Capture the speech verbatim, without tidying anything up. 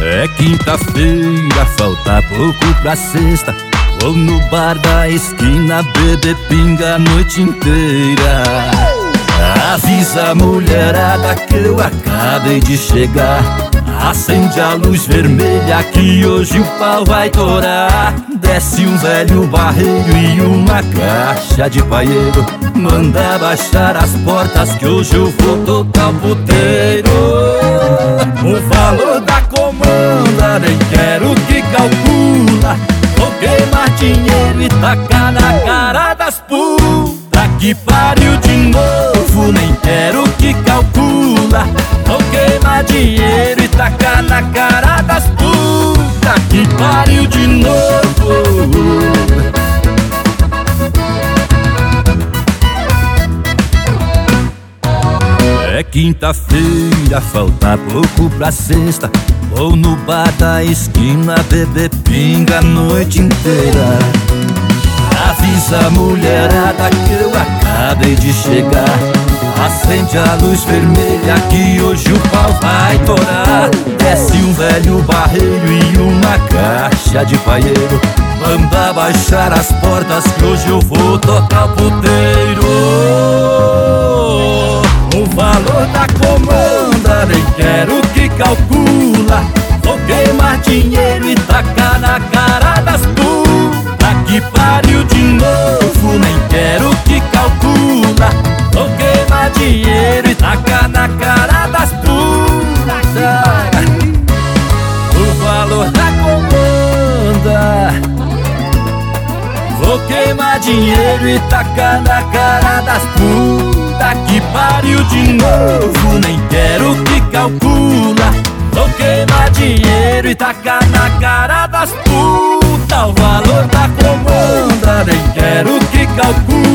É quinta-feira, falta pouco pra sexta. Vou no bar da esquina beber pinga a noite inteira. Avisa a mulherada que eu acabei de chegar. Acende a luz vermelha que hoje o pau vai torar. Desce um velho barreiro e uma caixa de paieiro. Manda baixar as portas que hoje eu vou tocar o puteiro. O valor da comanda nem quero que calcula. Vou queimar dinheiro e tacar na cara das puta que pariu de novo, nem quero que calcula. Vou queimar dinheiro e tacar na cara das puta que pariu de novo. É quinta-feira, falta pouco pra sexta. Vou no bar da esquina beber pinga a noite inteira. Avisa a mulherada que eu acabei de chegar. Acende a luz vermelha que hoje o pau vai torar. Desce um velho barreiro e uma caixa de paieiro. Manda baixar as portas que hoje eu vou tocar o puteiro. O valor da comanda nem quero que calcula. Vou queimar dinheiro e tacar na cara das puta que pariu de novo, nem quero que calcula. Vou queimar dinheiro e tacar na cara das puta. O valor da comanda. Vou queimar dinheiro e tacar na cara das puta que pariu de novo, nem quero que calcula. Vou queimar dinheiro e tacar na cara das puta. O valor da comanda nem quero que calcula.